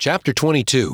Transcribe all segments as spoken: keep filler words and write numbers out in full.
Chapter twenty-two.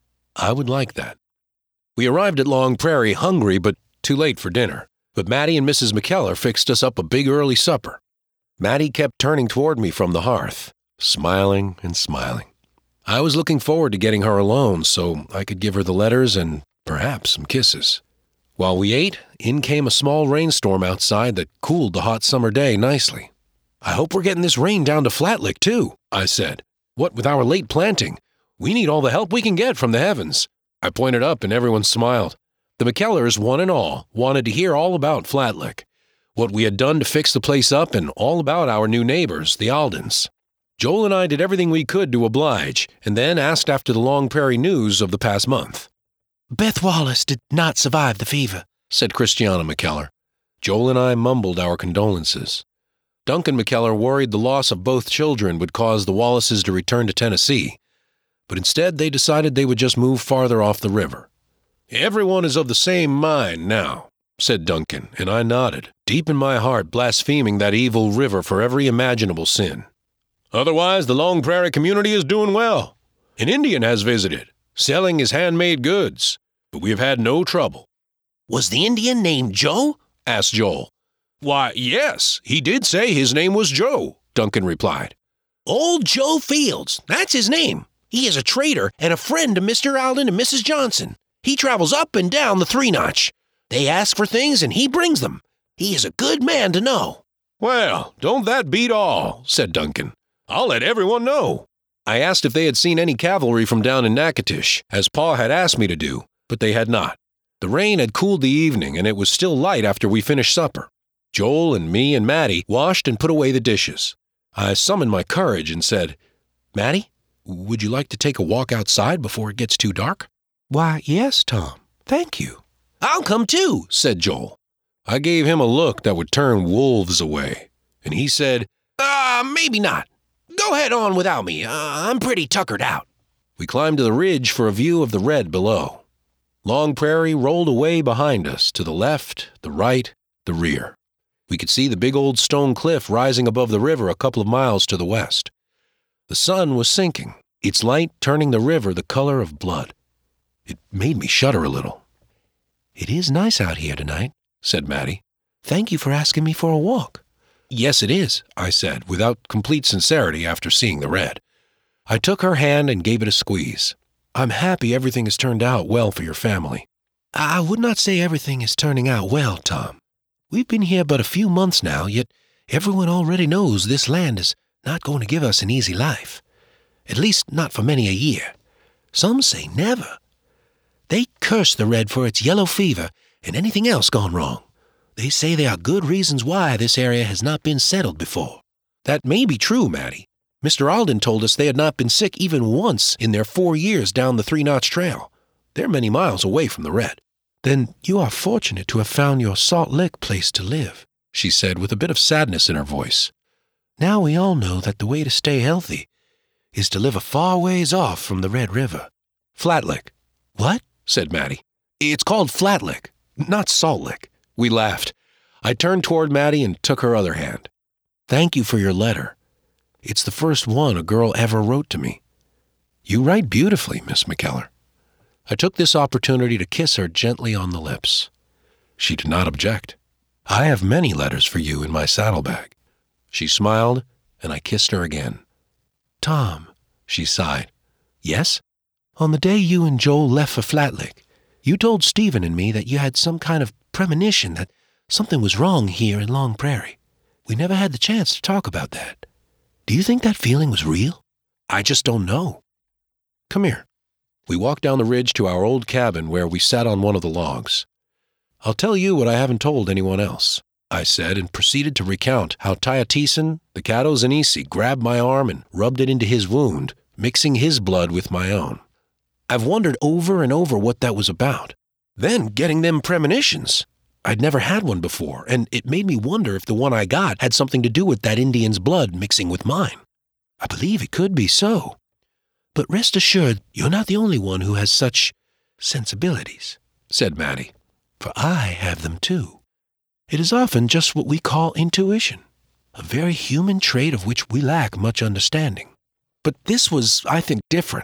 I would like that. We arrived at Long Prairie hungry but too late for dinner, but Mattie and Missus McKellar fixed us up a big early supper. Mattie kept turning toward me from the hearth, smiling and smiling. I was looking forward to getting her alone so I could give her the letters and perhaps some kisses. While we ate, in came a small rainstorm outside that cooled the hot summer day nicely. "I hope we're getting this rain down to Flatlick, too," I said. "What with our late planting? We need all the help we can get from the heavens." I pointed up and everyone smiled. The McKellars, one and all, wanted to hear all about Flatlick, what we had done to fix the place up, and all about our new neighbors, the Aldens. Joel and I did everything we could to oblige, and then asked after the Long Prairie news of the past month. "Beth Wallace did not survive the fever," said Christiana McKellar. Joel and I mumbled our condolences. Duncan McKellar worried the loss of both children would cause the Wallaces to return to Tennessee, but instead they decided they would just move farther off the river. "Everyone is of the same mind now," said Duncan, and I nodded, deep in my heart blaspheming that evil river for every imaginable sin. "Otherwise, the Long Prairie community is doing well. An Indian has visited, selling his handmade goods, but we have had no trouble." "Was the Indian named Joe?" asked Joel. "Why, yes, he did say his name was Joe," Duncan replied. "Old Joe Fields, that's his name. He is a trader and a friend to Mister Alden and Missus Johnson. He travels up and down the Three Notch. They ask for things and he brings them. He is a good man to know." "Well, don't that beat all," said Duncan. "I'll let everyone know." I asked if they had seen any cavalry from down in Natchitoches, as Pa had asked me to do, but they had not. The rain had cooled the evening, and it was still light after we finished supper. Joel and me and Mattie washed and put away the dishes. I summoned my courage and said, "Mattie, would you like to take a walk outside before it gets too dark?" "Why, yes, Tom. Thank you." "I'll come too," said Joel. I gave him a look that would turn wolves away, and he said, "Ah, uh, maybe not. Go ahead on without me. Uh, I'm pretty tuckered out." We climbed to the ridge for a view of the red below. Long Prairie rolled away behind us, to the left, the right, the rear. We could see the big old stone cliff rising above the river a couple of miles to the west. The sun was sinking, its light turning the river the color of blood. It made me shudder a little. "It is nice out here tonight," said Mattie. "Thank you for asking me for a walk." "Yes, it is," I said, without complete sincerity after seeing the red. I took her hand and gave it a squeeze. "I'm happy everything has turned out well for your family." "I would not say everything is turning out well, Tom. We've been here but a few months now, yet everyone already knows this land is not going to give us an easy life. At least not for many a year. Some say never. They curse the red for its yellow fever and anything else gone wrong. They say there are good reasons why this area has not been settled before." "That may be true, Mattie. Mister Alden told us they had not been sick even once in their four years down the Three Notch Trail. They're many miles away from the red." "Then you are fortunate to have found your Salt Lick place to live," she said with a bit of sadness in her voice. "Now we all know that the way to stay healthy is to live a far ways off from the Red River." "Flatlick." "What?" said Mattie. "It's called Flatlick, not Salt Lick." We laughed. I turned toward Mattie and took her other hand. "Thank you for your letter. It's the first one a girl ever wrote to me. You write beautifully, Miss McKellar." I took this opportunity to kiss her gently on the lips. She did not object. "I have many letters for you in my saddlebag." She smiled, and I kissed her again. "Tom," she sighed. "Yes?" "On the day you and Joel left for Flatlick, you told Stephen and me that you had some kind of premonition that something was wrong here in Long Prairie. We never had the chance to talk about that. Do you think that feeling was real?" "I just don't know. Come here." We walked down the ridge to our old cabin where we sat on one of the logs. "I'll tell you what I haven't told anyone else," I said, and proceeded to recount how Tyateeson, the Caddos, and Isi grabbed my arm and rubbed it into his wound, mixing his blood with my own. I've wondered over and over what that was about. Then getting them premonitions. I'd never had one before, and it made me wonder if the one I got had something to do with that Indian's blood mixing with mine. I believe it could be so. But rest assured, you're not the only one who has such sensibilities," said Mattie. "For I have them too. It is often just what we call intuition, a very human trait of which we lack much understanding. But this was, I think, different.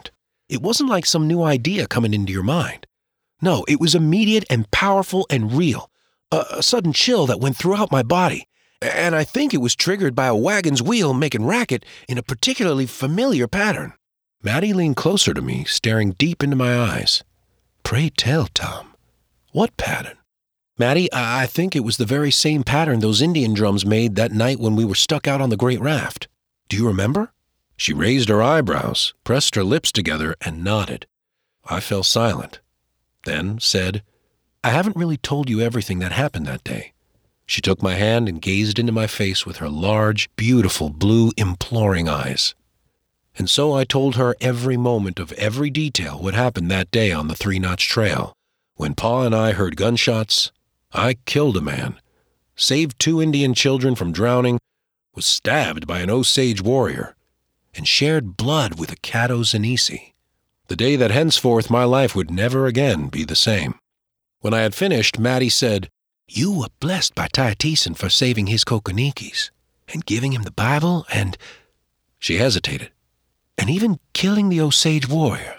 It wasn't like some new idea coming into your mind. No, it was immediate and powerful and real. A, a sudden chill that went throughout my body. And I think it was triggered by a wagon's wheel making racket in a particularly familiar pattern. Maddie leaned closer to me, staring deep into my eyes. Pray tell, Tom. What pattern? Maddie, I, I think it was the very same pattern those Indian drums made that night when we were stuck out on the great raft. Do you remember? She raised her eyebrows, pressed her lips together, and nodded. I fell silent, then said, I haven't really told you everything that happened that day. She took my hand and gazed into my face with her large, beautiful, blue, imploring eyes. And so I told her every moment of every detail what happened that day on the Three Notch Trail, when Pa and I heard gunshots. I killed a man, saved two Indian children from drowning, was stabbed by an Osage warrior, and shared blood with a Caddo Zanisi. The day that henceforth my life would never again be the same. When I had finished, Maddie said, You were blessed by Tyateeson for saving his Kokonikis, and giving him the Bible, and... She hesitated. And even killing the Osage warrior.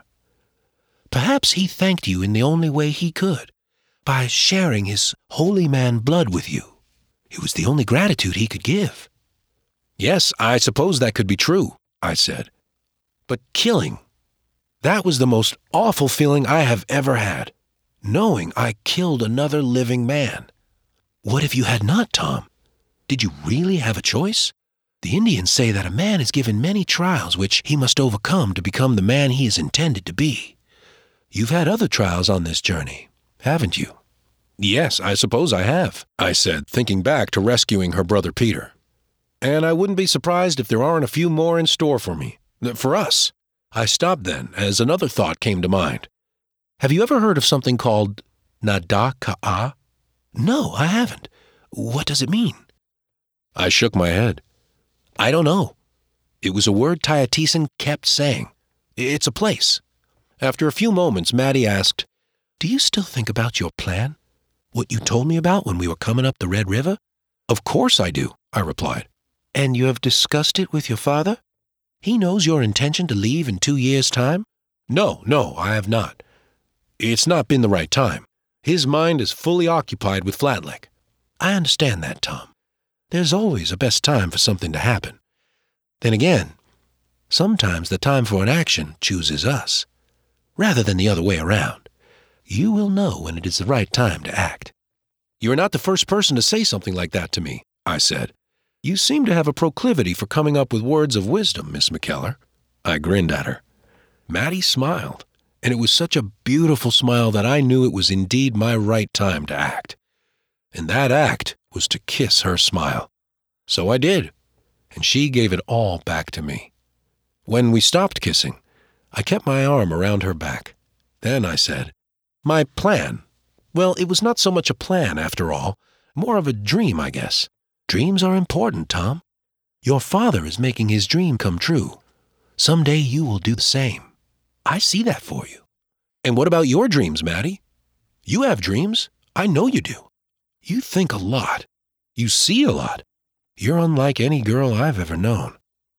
Perhaps he thanked you in the only way he could, by sharing his holy man blood with you. It was the only gratitude he could give. Yes, I suppose that could be true, I said. But killing, that was the most awful feeling I have ever had, knowing I killed another living man. What if you had not, Tom? Did you really have a choice? The Indians say that a man is given many trials which he must overcome to become the man he is intended to be. You've had other trials on this journey, haven't you? Yes, I suppose I have, I said, thinking back to rescuing her brother Peter. And I wouldn't be surprised if there aren't a few more in store for me, for us. I stopped then, as another thought came to mind. Have you ever heard of something called Nada Ka'a? No, I haven't. What does it mean? I shook my head. I don't know. It was a word Tyateeson kept saying. It's a place. After a few moments, Maddie asked, Do you still think about your plan? What you told me about when we were coming up the Red River? Of course I do, I replied. And you have discussed it with your father? He knows your intention to leave in two years' time? No, no, I have not. It's not been the right time. His mind is fully occupied with Flatlick. I understand that, Tom. There's always a best time for something to happen. Then again, sometimes the time for an action chooses us, rather than the other way around. You will know when it is the right time to act. You are not the first person to say something like that to me, I said. You seem to have a proclivity for coming up with words of wisdom, Miss McKellar. I grinned at her. Maddie smiled, and it was such a beautiful smile that I knew it was indeed my right time to act. And that act was to kiss her smile. So I did, and she gave it all back to me. When we stopped kissing, I kept my arm around her back. Then I said, My plan. Well, it was not so much a plan, after all, more of a dream, I guess. Dreams are important, Tom. Your father is making his dream come true. Someday you will do the same. I see that for you. And what about your dreams, Maddie? You have dreams. I know you do. You think a lot. You see a lot. You're unlike any girl I've ever known.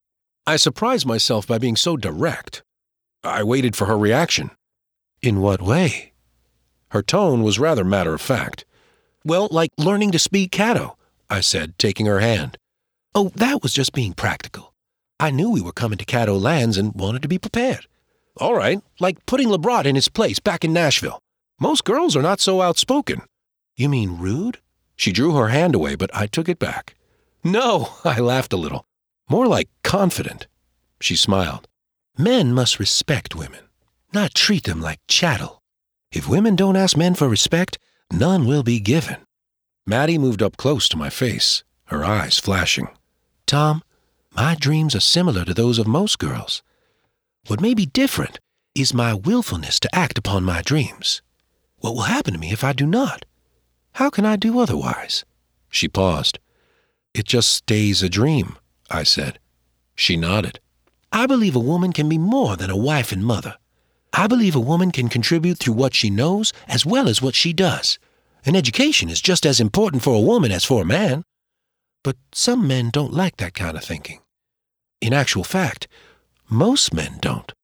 I surprised myself by being so direct. I waited for her reaction. In what way? Her tone was rather matter-of-fact. Well, like learning to speak Caddo, I said, taking her hand. Oh, that was just being practical. I knew we were coming to Caddo lands and wanted to be prepared. All right, like putting LeBrot in his place back in Nashville. Most girls are not so outspoken. You mean rude? She drew her hand away, but I took it back. No, I laughed a little. More like confident. She smiled. Men must respect women, not treat them like chattel. If women don't ask men for respect, none will be given. Maddie moved up close to my face, her eyes flashing. Tom, my dreams are similar to those of most girls. What may be different is my willfulness to act upon my dreams. What will happen to me if I do not? How can I do otherwise? She paused. It just stays a dream, I said. She nodded. I believe a woman can be more than a wife and mother. I believe a woman can contribute through what she knows as well as what she does. And education is just as important for a woman as for a man. But some men don't like that kind of thinking. In actual fact, most men don't.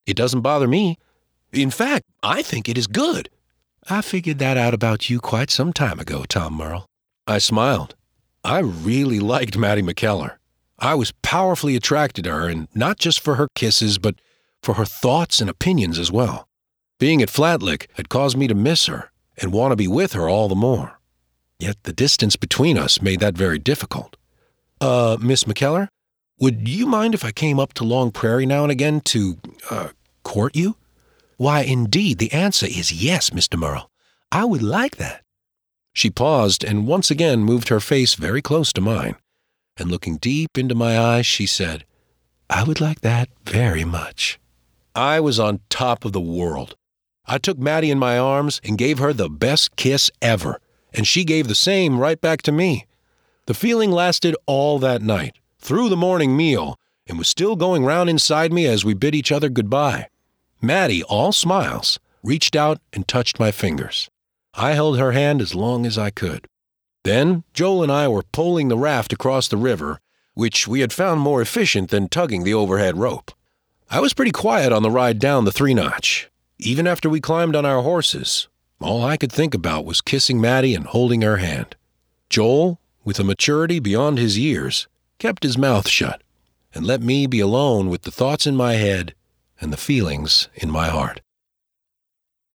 It doesn't bother me. In fact, I think it is good. I figured that out about you quite some time ago, Tom Merle. I smiled. I really liked Mattie McKellar. I was powerfully attracted to her, and not just for her kisses, but for her thoughts and opinions as well. Being at Flatlick had caused me to miss her and want to be with her all the more. Yet the distance between us made that very difficult. Uh, Miss McKellar, would you mind if I came up to Long Prairie now and again to, uh, court you? Why, indeed, the answer is yes, Mister Merle. I would like that. She paused and once again moved her face very close to mine. And looking deep into my eyes, she said, I would like that very much. I was on top of the world. I took Mattie in my arms and gave her the best kiss ever, and she gave the same right back to me. The feeling lasted all that night, through the morning meal, and was still going round inside me as we bid each other goodbye. Mattie, all smiles, reached out and touched my fingers. I held her hand as long as I could. Then Joel and I were poling the raft across the river, which we had found more efficient than tugging the overhead rope. I was pretty quiet on the ride down the Three Notch. Even after we climbed on our horses, all I could think about was kissing Mattie and holding her hand. Joel, with a maturity beyond his years, kept his mouth shut and let me be alone with the thoughts in my head and the feelings in my heart.